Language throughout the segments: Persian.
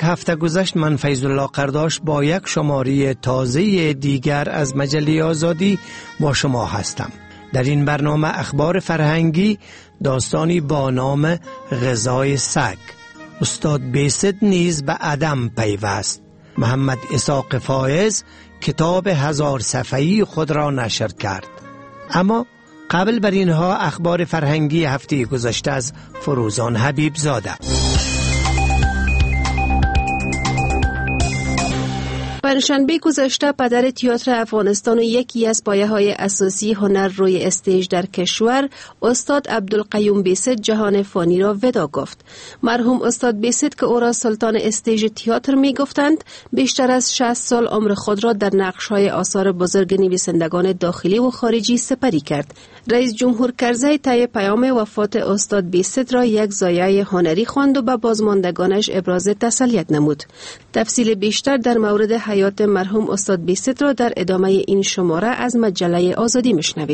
هفته گذشت من فیض الله قرداش با یک شماره تازه دیگر از مجله آزادی با شما هستم. در این برنامه اخبار فرهنگی، داستانی با نام غذای سگ. استاد بیست نیز به عدم پیوست. محمد اسحاق فایز کتاب 1000 صفحه‌ای خود را نشر کرد. اما قبل بر اینها اخبار فرهنگی هفته گذشته از فروزان حبیب زاده. پنجشنبه گذشته پدر تئاتر افغانستان و یکی از پایه‌های اساسی هنر روی استیج در کشور، استاد عبدالقیوم بیست جهان فانی را ودا گفت. مرحوم استاد بیست که او را سلطان استیج تئاتر می گفتند، بیشتر از 60 سال عمر خود را در نقش‌های آثار بزرگ نویسندگان داخلی و خارجی سپری کرد. رئیس جمهور کرزی طی پیام وفات استاد بیست را یک ضایعه هنری خواند و به بازماندگانش ابراز تسلیت نمود. تفصیل بیشتر در مورد حیات مرحوم استاد بیست را در ادامه این شماره از مجله آزادی میشنوید.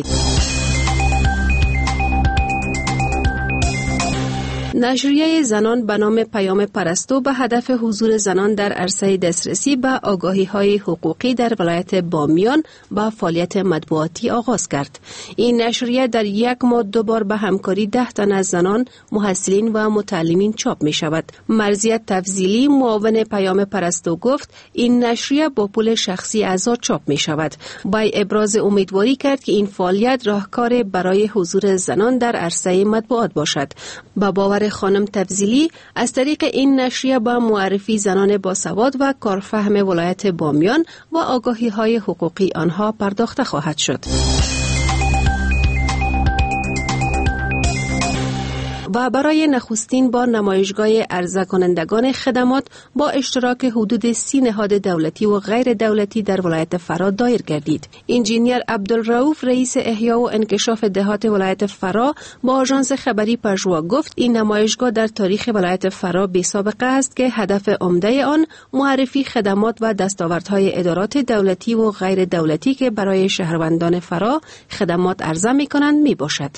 نشریه زنان به نام پیام پرستو به هدف حضور زنان در عرصه دسترسی به آگاهی‌های حقوقی در ولایت بامیان با فعالیت مطبوعاتی آغاز کرد. این نشریه در یک ماه 2 بار به همکاری 10 تن از زنان، محصلین و متعلمین چاپ می شود. مرضیه تفضیلی معاون پیام پرستو گفت این نشریه با پول شخصی اعضا چاپ می شود. با ابراز امیدواری کرد که این فعالیت راهکار برای حضور زنان در عرصه مطبوعات باشد. با باور خانم تفضیلی از طریق این نشریه با معرفی زنان باسواد و کارفهم ولایت بامیان و آگاهی‌های حقوقی آنها پرداخته خواهد شد. و برای نخستین بار نمایشگاه عرضه کنندگان خدمات با اشتراک حدود 30 نهاد دولتی و غیر دولتی در ولایت فرا دایر گردید. انجینیر عبدالرؤوف رئیس احیا و انکشاف دهات ولایت فرا با آژانس خبری پژوا گفت این نمایشگاه در تاریخ ولایت فرا بی سابقه است که هدف عمده آن معرفی خدمات و دستاوردهای ادارات دولتی و غیر دولتی که برای شهروندان فرا خدمات عرضه می‌کنند میباشد.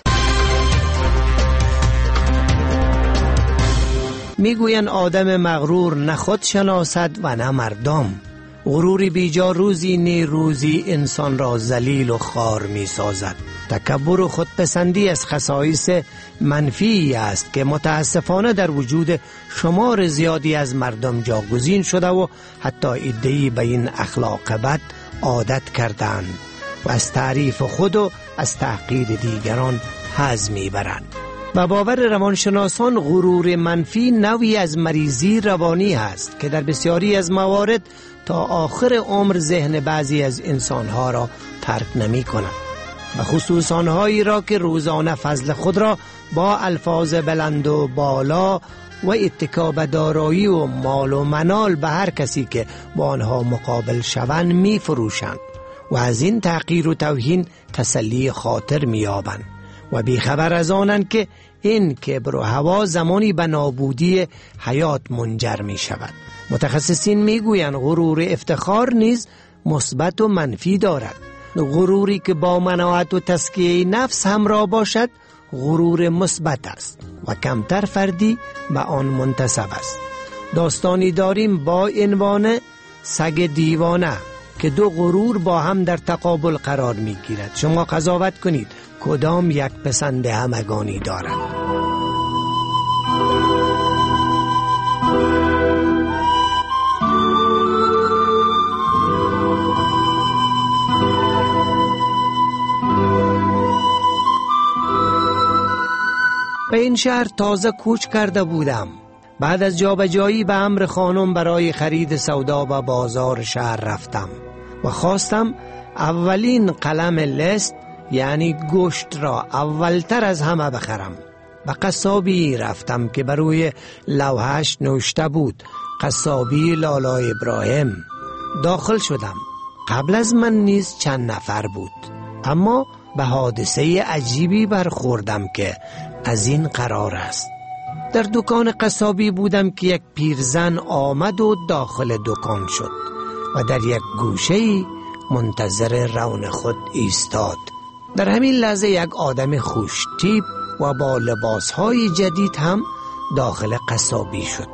میگوین آدم مغرور نه خود شناسد و نه مردم. غروری بیجا روزی نه روزی انسان را ذلیل و خوار می سازد. تکبر و خودپسندی از خصایص منفی است که متاسفانه در وجود شمار زیادی از مردم جاگزین شده و حتی عده‌ای به این اخلاق بد عادت کردند و از تعریف خود و از تحقیر دیگران حظ می برند. و باور روانشناسان غرور منفی نوعی از مریضی روانی است که در بسیاری از موارد تا آخر عمر ذهن بعضی از انسانها را ترک نمی کند و خصوص آنهایی را که روزانه فضل خود را با الفاظ بلند و بالا و اتکا به دارایی و مال و منال به هر کسی که با آنها مقابل شوند می فروشند و از این تحقیر و توهین تسلی خاطر می یابند و بیخبر از آنند که این کبر و هوا زمانی به نابودی حیات منجر می شود. متخصصین می گویند غرور افتخار نیز مثبت و منفی دارد. غروری که با مناعت و تزکیه نفس همراه باشد غرور مثبت است و کمتر فردی به آن منتسب است. داستانی داریم با عنوان سگ دیوانه که 2 غرور با هم در تقابل قرار می گیرد. شما قضاوت کنید کدام یک پسند همگانی دارد. به این شهر تازه کوچ کرده بودم. بعد از جابجایی به امر خانم برای خرید سودا به بازار شهر رفتم و خواستم اولین قلم لست یعنی گوشت را اولتر از همه بخرم. به قصابی رفتم که بروی لوحش نوشته بود قصابی لالا ابراهیم. داخل شدم. قبل از من نیز چند نفر بود، اما به حادثه عجیبی برخوردم که از این قرار است. در دکان قصابی بودم که یک پیرزن آمد و داخل دکان شد و در یک گوشه‌ای منتظر رون خود ایستاد. در همین لحظه یک آدم خوش‌تیپ و با لباسهای جدید هم داخل قصابی شد.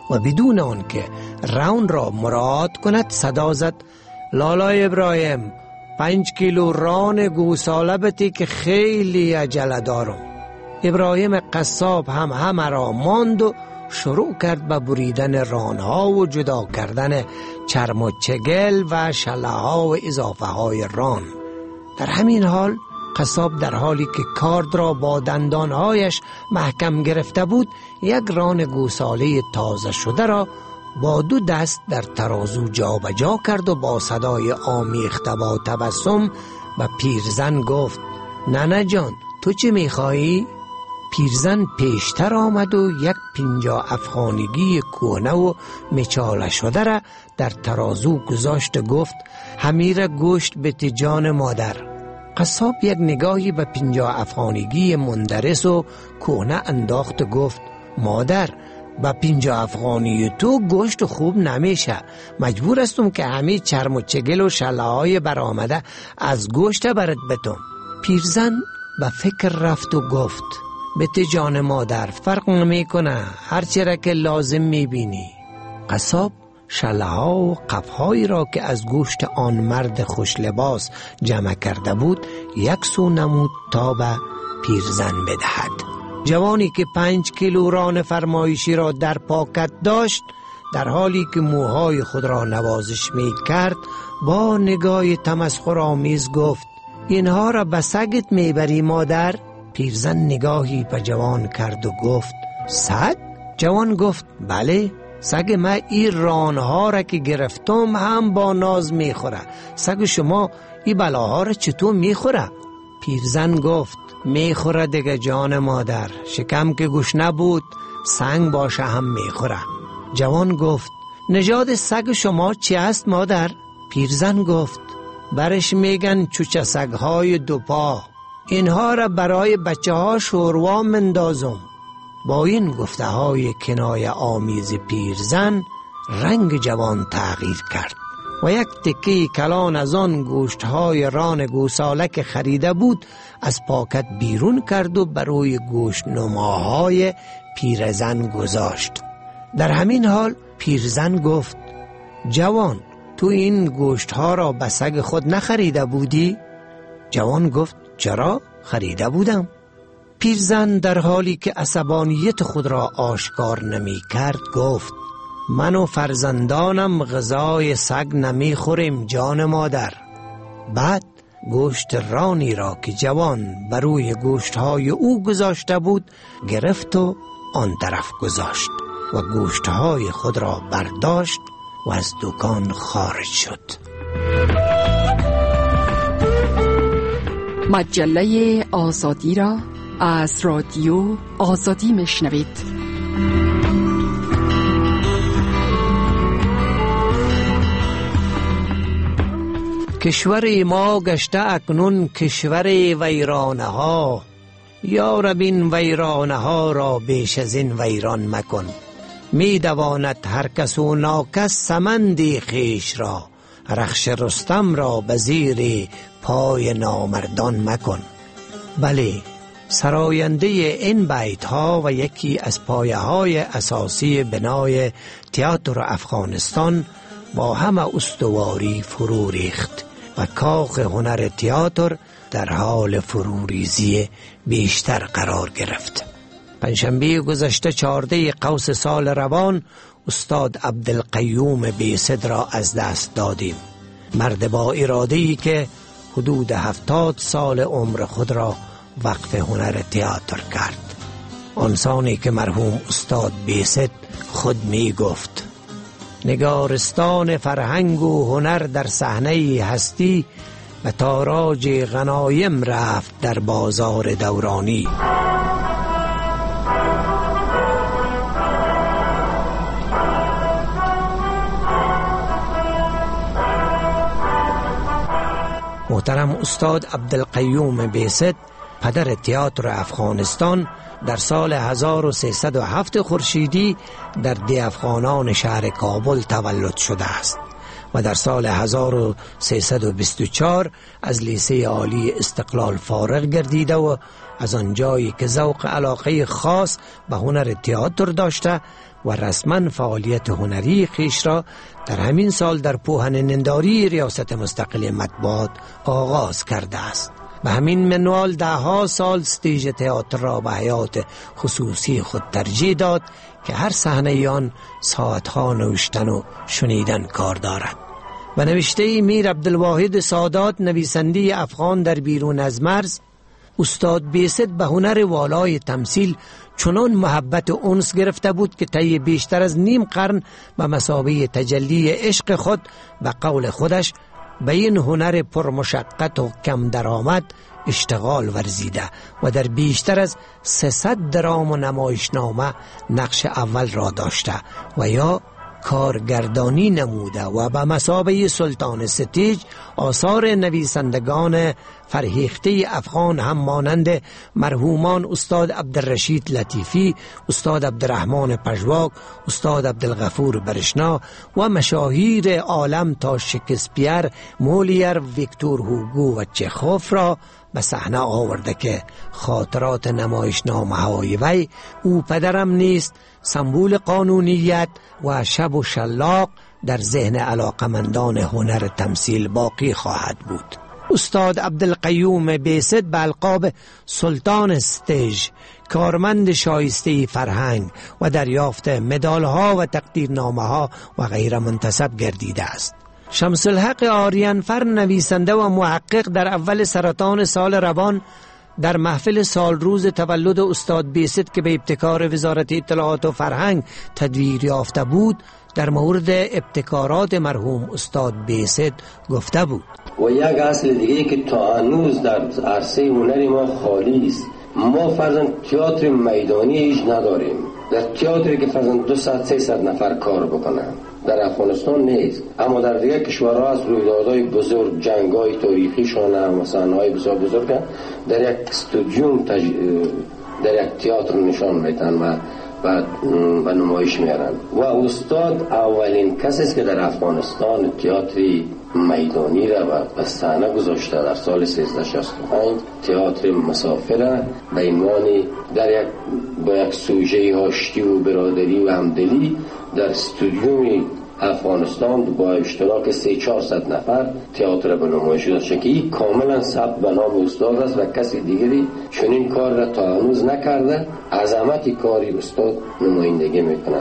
و بدون آن که رون را مراعات کند صدا زد: لالا ابراهیم، 5 کیلو ران گوساله بتی که خیلی عجله دارم. ابراهیم قصاب هم همه را ماند و شروع کرد به بریدن رانها و جدا کردن چرم و چگل و شله ها و اضافه های ران. در همین حال قصاب در حالی که کارد را با دندانهایش محکم گرفته بود، یک ران گوساله تازه شده را با 2 دست در ترازو جا به جا کرد و با صدای آمیخته با تبسم به پیرزن گفت: ننه جان، تو چی میخوایی؟ پیرزن پیشتر آمد و یک 50 افغانیگی کهنه و مچاله شده را در ترازو گذاشت. گفت: همیر گوشت به جان مادر. قصاب یک نگاهی به 50 افغانیگی مندرس و کهنه انداخت و گفت: مادر، با 50 افغانی تو گوشت خوب نمیشه. مجبور استم که همه چرم و چگل و شله های برآمده از گوشت برد بتم. پیرزن به فکر رفت و گفت: بته جان مادر، فرق نمی کنه، هر چرا که لازم میبینی. قصاب شله ها و قفهایی را که از گوشت آن مرد خوش لباس جمع کرده بود یک سو نمود تا به پیرزن بدهد. جوانی که 5 کیلو ران فرمایشی را در پاکت داشت، در حالی که موهای خود را نوازش می کرد با نگاه تمسخرآمیز گفت: اینها را به سگت میبری مادر؟ پیرزن نگاهی به جوان کرد و گفت: سگ؟ جوان گفت: بله، سگ ما این رانها را که گرفتم هم با ناز میخوره. سگ شما این بلاها را چطور میخوره؟ پیرزن گفت: میخوره دیگه جان مادر، شکم که گوش نبود سنگ باشه هم میخوره. جوان گفت: نژاد سگ شما چی است مادر؟ پیرزن گفت: برش میگن چوچه سگهای 2 پا. اینها را برای بچه ها شوروا مندازم. با این گفته های کنایه آمیز پیرزن رنگ جوان تغییر کرد و یک تکه کلان از آن گوشت های ران گوساله که خریده بود از پاکت بیرون کرد و بروی گوشت نماهای پیرزن گذاشت. در همین حال پیرزن گفت: جوان، تو این گوشت ها را به سگ خود نخریده بودی؟ جوان گفت: چرا؟ خریده بودم. پیرزن در حالی که عصبانیت خود را آشکار نمی کرد گفت: من و فرزندانم غذای سگ نمی خوریم جان مادر. بعد گوشت رانی را که جوان بروی گوشت های او گذاشته بود گرفت و آن طرف گذاشت و گوشت های خود را برداشت و از دکان خارج شد. مجله آزادی را از رادیو آزادی میشنوید. کشور ما گشته اکنون کشور ویرانه ها، یا رب این ویرانه ها را بیش از این ویران مکن. می دواند هر کس و ناکس سمندی خیش را، رخش رستم را به زیر پای نامردان مکن. بله، سراینده این بیت ها و یکی از پایه های اساسی بنای تئاتر افغانستان با همه استواری فرو ریخت و کاخ هنر تئاتر در حال فروریزی بیشتر قرار گرفت. پنجشنبه گذشته 14 قوس سال روان استاد عبدالقیوم بیست را از دست دادیم. مرد با اراده‌ای که حدود 70 سال عمر خود را وقف هنر تئاتر کرد. آنسانی که مرحوم استاد بیست خود می گفت: نگارستان فرهنگ و هنر در صحنه هستی و تاراج غنایم رفت در بازار دورانی. محترم استاد عبدالقیوم بیست، پدر تئاتر افغانستان، در سال 1307 خورشیدی در ده افغانان شهر کابل تولد شده است و در سال 1324 از لیسه عالی استقلال فارغ گردیده و از آنجایی که ذوق علاقه خاص به هنر تئاتر داشته و رسما فعالیت هنری خیش را در همین سال در پوهن ننداری ریاست مستقل مطبوعات آغاز کرده است. به همین منوال 10 سال استیج تئاتر را به حیات خصوصی خود ترجیح داد که هر صحنه آن ساعتها نوشتن و شنیدن کار دارد. و نوشته میر عبدالواحد سادات، نویسنده افغان در بیرون از مرز، استاد بیست به هنر والای تمثیل چنان محبت و انس گرفته بود که طی بیشتر از نیم قرن به مثابه تجلی عشق خود به قول خودش به این هنر پرمشقت و کم درآمد اشتغال ورزیده و در بیشتر از 300 درام و نمایشنامه نقش اول را داشته و یا کارگردانی نموده و به مثابه سلطان ستیج آثار نویسندگان فرهیخته افغان هم مانند مرحومان استاد عبدالرشید لطیفی، استاد عبدالرحمن پژواک، استاد عبدالغفور برشنا و مشاهیر عالم تا شکسپیر، مولیر، ویکتور هوگو و چخوف را به صحنه آورده که خاطرات نمایشنامه های وی او پدرم نیست سمبول قانونیت و شب و شلاق در ذهن علاقمندان هنر تمثیل باقی خواهد بود. استاد عبدالقیوم بیست به القاب سلطان استیج، کارمند شایسته فرهنگ و دریافت مدال ها و تقدیرنامه ها و غیره منتسب گردیده است. شمس الحق آریانفر، نویسنده و محقق، در اول سرطان سال روان در محفل سال روز تولد استاد بیست که به ابتکار وزارت اطلاعات و فرهنگ تدویر یافته بود در مورد ابتکارات مرحوم استاد بیست گفته بود: و یک اصل دیگه که تا هنوز در عرصه هنری ما خالی است، ما فرضاً تئاتر میدانی هیچ نداریم. در تئاتری که فرضاً 200-300 نفر کار بکنن در افغانستان نیست، اما در دیگر کشورها از رویدادهای بزرگ، جنگ‌های تاریخیشان مثلا های بسیار بزرگ در یک استودیوم در یک تئاتر نشان میدن و نمایش میارن. و استاد اولین کسی است که در افغانستان تئاتری میدانی را به صحنه گذاشته در سال 1365. تئاتر مسافر به عنوان با یک سوژه آشتی و برادری و همدلی در استودیوم افغانستان با اشتراک 300-400 نفر تئاتر به نمایش داشته که این کاملا ثبت به نام استاد است و کسی دیگری چنین کار را تا هنوز نکرده. عظمت کاری استاد نمایندگی میکنم.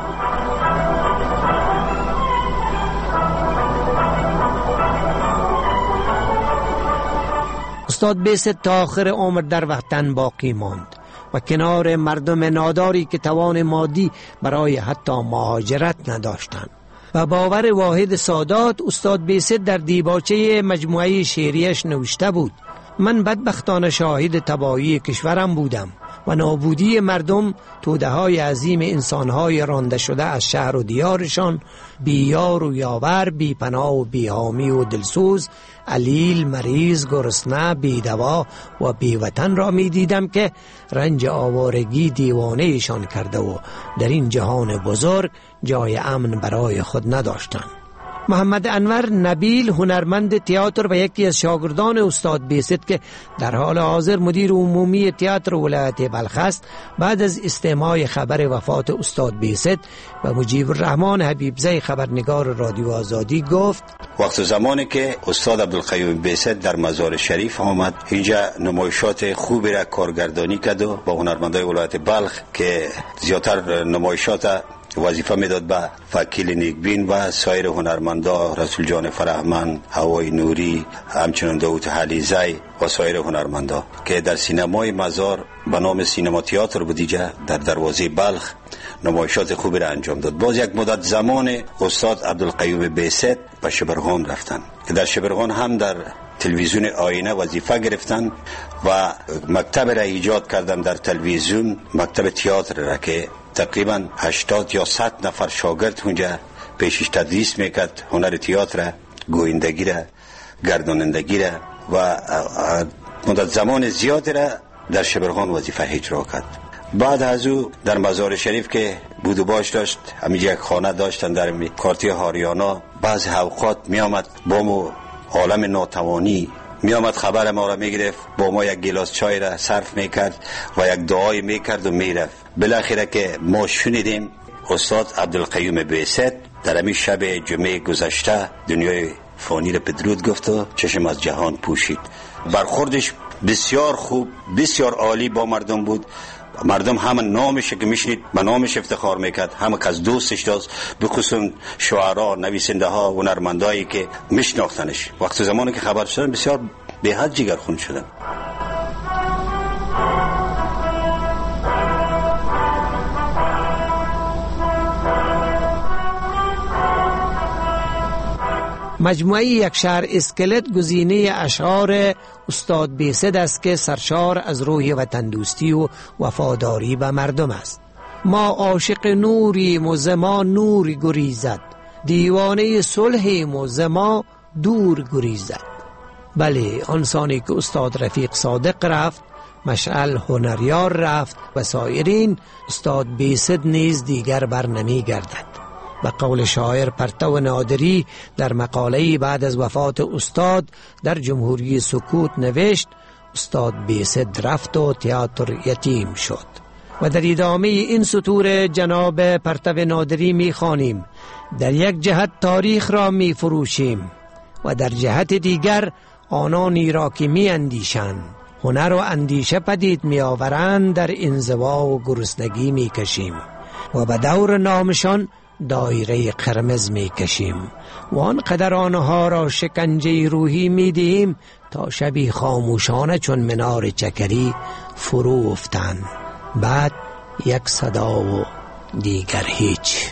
استاد بیست تا آخر عمر در وطن باقی ماند و کنار مردم ناداری که توان مادی برای حتی مهاجرت نداشتند. و باور واحد سادات، استاد بیست در دیباچه مجموعه شعریش نوشته بود: من بدبختانه شاهد تباهی کشورم بودم و نابودی مردم، توده‌های عظیم انسان‌های رانده شده از شهر و دیارشان، بی یار و یاور، بی پناه و بی حامی و دلسوز، علیل، مریض، گرسنه، بی دوا و بی وطن را می دیدم که رنج آوارگی دیوانه ایشان کرده و در این جهان بزرگ جای امن برای خود نداشتند. محمد انور نبیل، هنرمند تئاتر و یکی از شاگردان استاد بیست که در حال حاضر مدیر عمومی تئاتر ولایت بلخ است، بعد از استماع خبر وفات استاد بیست و مجیب الرحمن حبیبزی خبرنگار رادیو آزادی گفت: وقت زمانی که استاد عبدالقیوم بیست در مزار شریف آمد، اینجا نمایشات خوبی را کارگردانی کرد و با هنرمندای ولایت بلخ که زیادتر نمایشات وظیفه میداد به فکیل نیکبین و سایر هنرمندا، رسول جان فرهمند، هوای نوری، همچنین داوود حلیزی و سایر هنرمندا که در سینمای مزار به نام سینما تئاتر بودیجا در دروازه بلخ نمایشات خوبی را انجام داد. باز یک مدت زمان استاد عبدالقیوم بیست به شبرغان رفتن که در شبرغان هم در تلویزیون آینه وظیفه گرفتن و مکتب را ایجاد کردن در تلویزیون، مکتب تئاتر را که تقریبا 80 یا 100 نفر شاگرد اونجا پیشش تدریس میکرد، هنر تئاتر، گویندگی را، گردانندگی را و مدت زمان زیادی را در شبرغان وظیفه اجرا کرد. بعد از او در مزار شریف که بود و باش داشت، همینجا یک خانه داشتن در کارتی هاریانا، بعض اوقات می آمد با ما عالم ناتوانی می آمد خبر ما را می گرفت، با ما یک گلاس چای را صرف می کرد و یک دعای می کرد و می رفت. بالاخره که ما شنیدیم استاد عبدالقیوم بیست در همین شب جمعه گذشته دنیای فانی را بدرود گفت و چشم از جهان پوشید. برخوردش بسیار خوب، بسیار عالی با مردم بود. مردم همه نامش که میشنید به نامش افتخار میکرد، همه که از دوستش داشت، بخصوص شعرا، نویسنده ها، هنرمندایی که میشناختنش. وقت زمانی که خبر شدن بسیار به حد جگرخون شدن. مجموعه یک شهر اسکلت گزینه اشعار استاد بیست است که سرشار از روح وطن دوستی و وفاداری به مردم است. ما عاشق نوریم و زما نور گریزد، دیوانه صلحیم و زما دور گریزد. بله، آن سانی که استاد رفیق صادق رفت، مشعل هنریار رفت و سایرین، استاد بیست نیز دیگر بر نمی گردد. به قول شاعر پرتو نادری در مقاله‌ای بعد از وفات استاد در جمهوری سکوت نوشت: استاد بیست رفت و تئاتر یتیم شد. و در ادامه این سطور جناب پرتو نادری می خوانیم: در یک جهت تاریخ را می فروشیم و در جهت دیگر آنانی را که می اندیشند هنر و اندیشه پدید می آورند در انزوا و گرسنگی می کشیم و به دور نامشان دایره قرمز می کشیم و آنقدر آنها را شکنجه روحی می دهیم تا شبی خاموشانه چون منار چکری فرو افتند. بعد یک صدا و دیگر هیچ.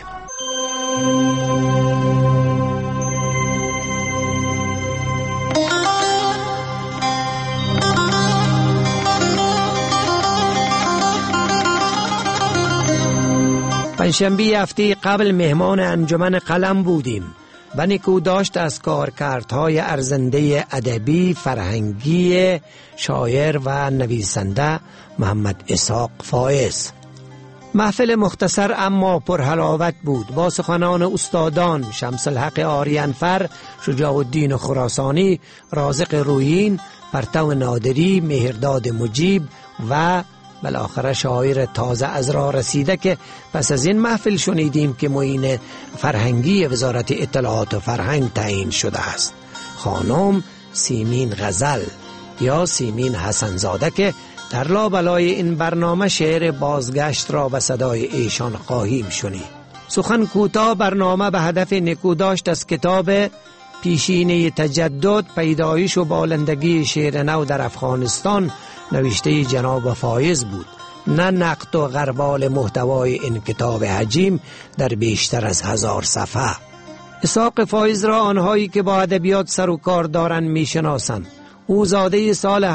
پنجشنبه هفته قبل مهمان انجمن قلم بودیم و نکوداشت از کارکردهای ارزنده ادبی فرهنگی شاعر و نویسنده محمد اسحاق فایز. محفل مختصر اما پرحلاوت بود با سخنان استادان شمس الحق آریانفر، شجاع الدین خراسانی، رازق رویین، پرتو نادری، مهرداد مجیب و بالاخره شاعر تازه از راه رسیده که پس از این محفل شنیدیم که معین فرهنگی وزارت اطلاعات و فرهنگ تعیین شده است، خانم سیمین غزل یا سیمین حسنزاده، که در لابلای این برنامه شعر بازگشت را به صدای ایشان خواهیم شنید. سخن کوتاه برنامه به هدف نکوداشت از کتاب پیشینه تجدد، پیدایش و بالندگی شعر نو در افغانستان نوشته جناب فایز بود، نه نقد و غربال محتوای این کتاب حجیم در بیشتر از 1000 صفحه. اسحاق فایز را آنهایی که با ادبیات سر و کار دارند میشناسند. او زاده سال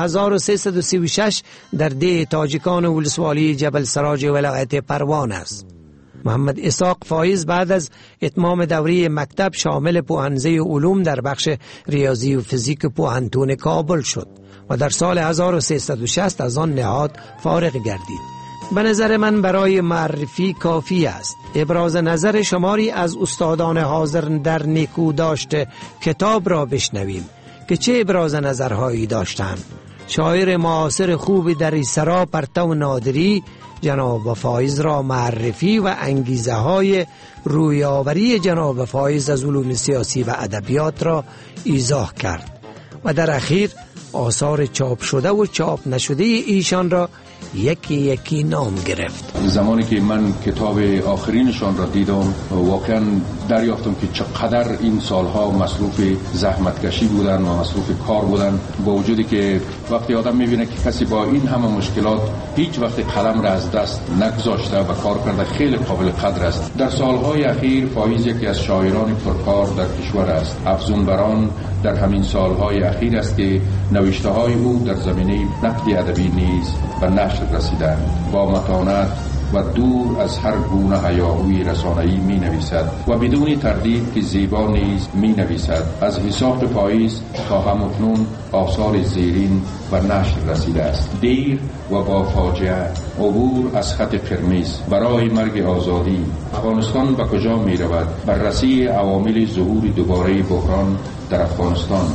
1336 در ده تاجیکان ولسوالی جبل سراج ولایت پروان است. محمد اسحاق فایز بعد از اتمام دوره مکتب شامل پوهنزه علوم در بخش ریاضی و فیزیک پوهنتون کابل شد و در سال 1360 از آن نهاد فارغ گردید. به نظر من برای معرفی کافی است ابراز نظر شماری از استادان حاضر در نکوداشت کتاب را بشنویم که چه ابراز نظرهایی داشتند. شاعر معاصر خوبی در سرا پرتو نادری جناب فایز را معرفی و انگیزه های رویاوری جناب فایز از علوم سیاسی و ادبیات را ایضاح کرد و در اخیر آثار چاپ شده و چاپ نشده ایشان را یکی یکی نام گرفت. زمانی که من کتاب آخرینشان را دیدم واقعا دریافتم که چقدر این سالها مصروف زحمتکشی بودن و مصروف کار بودن، با وجودی که وقتی آدم میبینه که کسی با این همه مشکلات هیچ وقت قلم را از دست نگذاشته و کار کرده خیلی قابل قدر است. در سالهای اخیر فایز یکی از شاعران پرکار در کشور است. افزون بران در همین سالهای اخیر است که نوشته های او در زمینه نقد ادبی نیز به نشر رسیدند. با متانت و دور از هر گونه هیاهوی رسانه‌ای می نویسد و بدون تردید که زیبا نیز می نویسد. از حساب پاییز تا همکنون آثار زیرین و نشر رسیده است. دیر و با فاجعه، عبور از خط قرمز، برای مرگ آزادی، افغانستان به کجا می رود، بررسی عوامل ظهور دوباره بحران در افغانستان،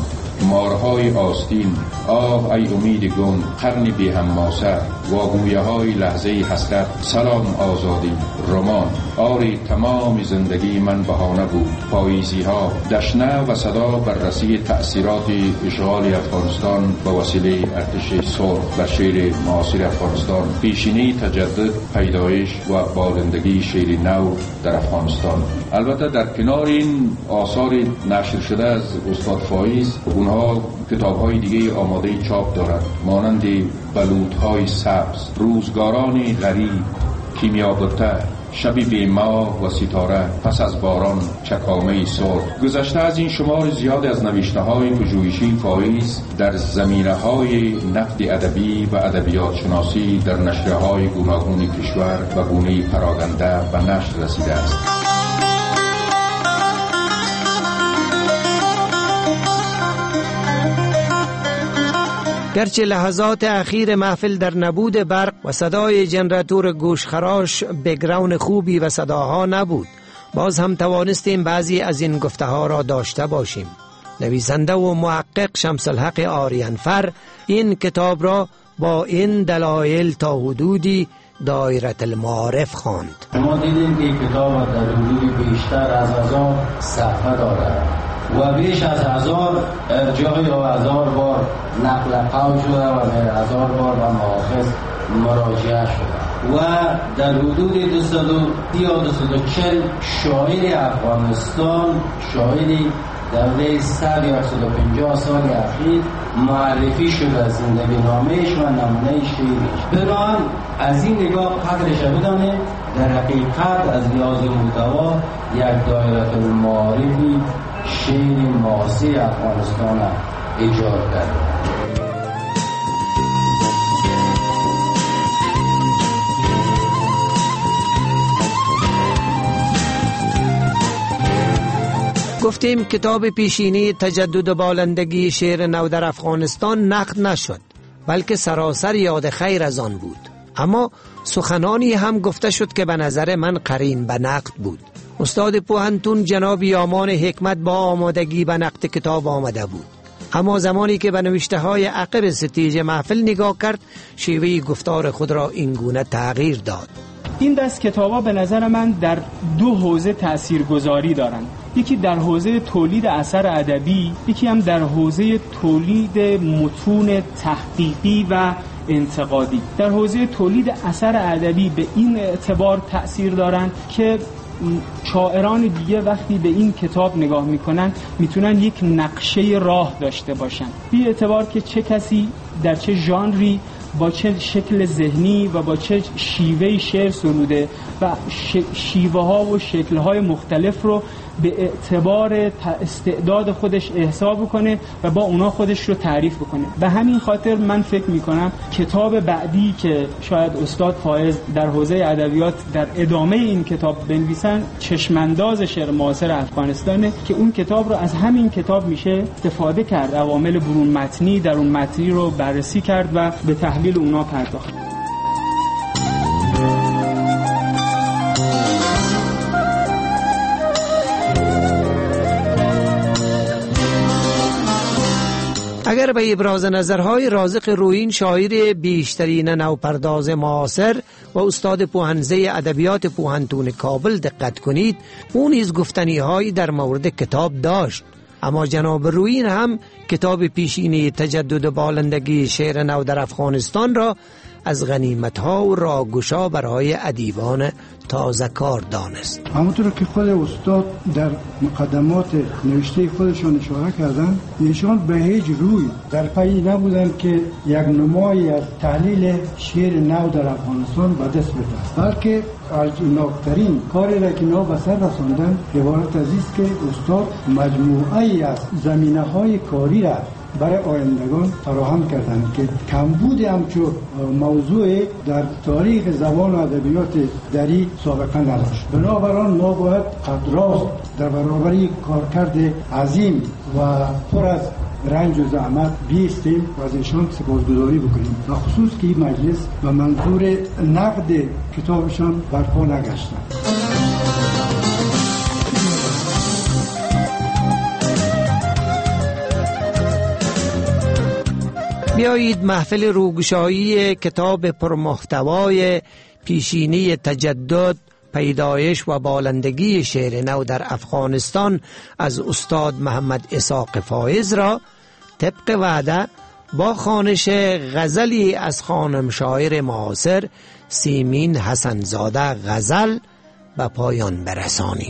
مارهای آستین، آه ای امید گم، قرن بی هماسه، واگویه های لحظه حسرت، سلام آزادی، رمان. آری تمام زندگی من بهانه بود، پاییزی ها، دشنه و صدا بررسی تأثیرات اشغال افغانستان به وسیله ارتش سرخ بر شعر معاصر افغانستان، پیشینه تجدد، پیدایش و بالندگی شعر نو در افغانستان. البته در کنار این آثار نشر شده از استاد فایز، اونها کتاب‌های دیگه آماده چاپ دارند، مانند بلوط‌های سبز، روزگاران غریب، کیمیا برتر، شبی بی ماه و ستاره، پس از باران، چکامه سرخ. گذشته از این شمار زیاد از نوشته‌های پژوهشی فایز در زمینه‌های نقد ادبی و ادبیات شناسی در نشریه‌های گوناگون کشور و گونه پراگنده و نشر رسیده است. گرچه لحظات اخیر محفل در نبود برق و صدای جنراتور گوشخراش بک‌گراند خوبی و صداها نبود، باز هم توانستیم بعضی از این گفته ها را داشته باشیم. نویسنده و محقق شمس الحق آریانفر این کتاب را با این دلایل تا حدودی دایره المعارف خواند. ما دیدیم که کتاب در حدود بیشتر از 1000 صفحه دارد و بیش از 1000 ارجاع یا 1000 بار نقل قول شده و 1000 بار به مؤاخذ مراجعه شده و در حدود 230 یا 240 شاعر افغانستان، شاعری در 100 یا 150 سال اخیر معرفی شده زندگی نامه‌اش و نمونه شعریش. بنابراین از این نگاه قدرش بدانه در حقیقت از لحاظ محتوا یک دایره المعارفی شعر معاصر افغانستان ایجاد کرده. گفتیم کتاب پیشینه تجدد و بالندگی شعر نو در افغانستان نقد نشد، بلکه سراسر یاد خیر از آن بود. اما سخنانی هم گفته شد که به نظر من قرین به نقد بود. استاد پوهنتون جناب یامان حکمت با آمادگی به نقد کتاب آمده بود، اما زمانی که به نوشته های عقب ستیج محفل نگاه کرد، شیوه گفتار خود را اینگونه تغییر داد. این دست کتابا به نظر من در دو حوزه تاثیرگذاری دارند. یکی در حوزه تولید اثر ادبی، یکی هم در حوزه تولید متون تحقیقی و انتقادی. در حوزه تولید اثر ادبی به این اعتبار تأثیر دارند که شاعران دیگه وقتی به این کتاب نگاه میکنن میتونن یک نقشه راه داشته باشن، بی اعتبار که چه کسی در چه ژانری با چه شکل ذهنی و با چه شیوه شعر سروده و شیوه ها و شکل های مختلف رو به اعتبار استعداد خودش احساب کنه و با اونا خودش رو تعریف بکنه. به همین خاطر من فکر میکنم کتاب بعدی که شاید استاد فایز در حوزه ادبیات در ادامه این کتاب بنویسن، چشمانداز شعر معاصر افغانستانه که اون کتاب رو از همین کتاب میشه استفاده کرد، عوامل برون متنی در اون متنی رو بررسی کرد و به تحلیل اونا پرداخت. اگر به ابراز نظرهای رازق رویین شاعر بیشترین نوپرداز معاصر و استاد پوهنزه ادبیات پوهنتون کابل دقت کنید، اون نیز گفتنی‌هایی در مورد کتاب داشت. اما جناب رویین هم کتاب پیشینه تجدد و بالندگی شعر نو در افغانستان را از غنیمت‌ها و راهگشا برای ادیبان تازه کار دانست. همونطور که خود استاد در مقدمات نوشته خودشان اشاره کردن، ایشان به هیچ روی در پی نبودن که یک نمایی از تحلیل شعر نو در افغانستان به دست بدن، بلکه ارجناکترین کاری را که نو به سر رساندن عبارت از است که استاد مجموعه‌ای از زمینه‌های کاری را برای آیندگان فراهم کردند که کمبود همچون موضوع در تاریخ زبان و ادبیات دری سابقه نداشت. بنابراین ما باید قدراست در برابر کارکرد عظیم و پر از رنج و زحمت بیستیم و از ایشان سپاسگزاری بکنیم، و خصوص که این مجلس و منظور نقد کتابشان برپا نگشتند. بیایید محفل روگشایی کتاب پرمحتوای پیشینی تجدد، پیدایش و بالندگی شعر نو در افغانستان از استاد محمد اسحاق فایز را طبق وعده با خوانش غزلی از خانم شاعر معاصر سیمین حسنزاده غزل به پایان برسانیم.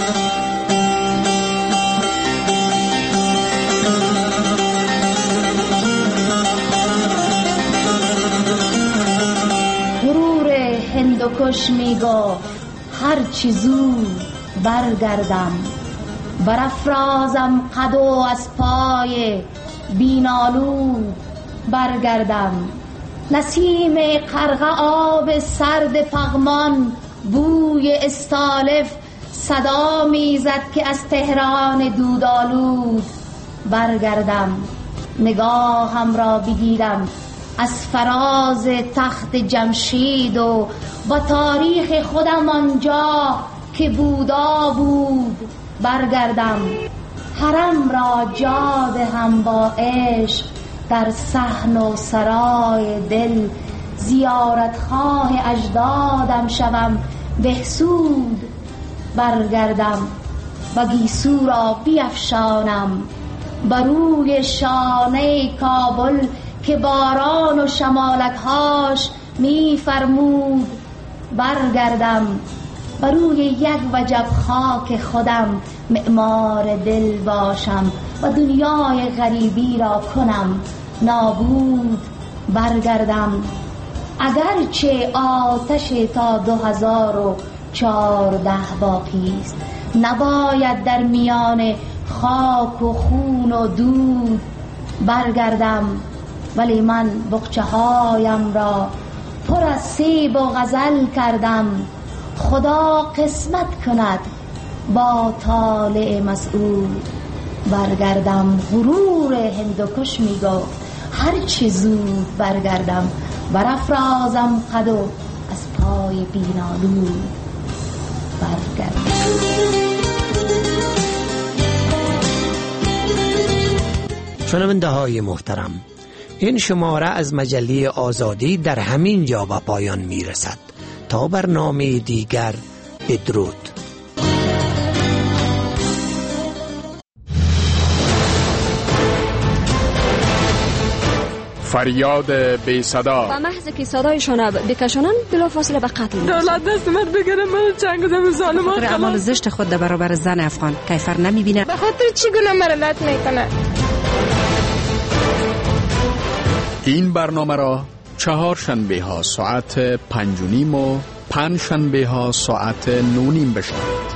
غرور هندوکش میگفت هر چی زود برگردم، برافرازم قد و از پای بینالود برگردم. نسیم قرغه آب سرد پغمان بوی استالف صدا میزد که از تهران دودآلود برگردم. نگاهم را بگیرم از فراز تخت جمشید و با تاریخ خودم آنجا که بودا بود برگردم. حرم را جا دهم با عشق در صحن و سرای دل، زیارت خواه اجدادم شوم بهسود برگردم. و گیسو را بیفشانم بر روی شانه کابل که باران و شمالکهاش میفرمود برگردم. بر روی یک وجب خاک خودم معمار دل باشم و دنیای غریبی را کنم نابود برگردم. اگرچه آتش تا 2014 باقی است، نباید در میان خاک و خون و دود برگردم. ولی من بقچه هایم را پر از سیب و غزل کردم. خدا قسمت کند با طالع مسعود برگردم. غرور هندوکش میگفت هر چی زود برگردم، برافرازم قد و از پای بینالود برگردم. شنونده های محترم، این شماره از مجله آزادی در همین جا به پایان می رسد. تا برنامه دیگر، بدرود. فریاد بی صدا و محض که صدایشان بکشانند بلافاصله به قتل می‌رسند. دولت دست من بگیره، من جنگ زدم ظالمان. خاطر اعمال زشت خود در برابر زن افغان کیفر نمیبینه. به خاطر چی گناه مرلت میکنه؟ این برنامه را 4 شنبه ها ساعت 5:30 و 5 شنبه ها ساعت 9:30 بشنوید.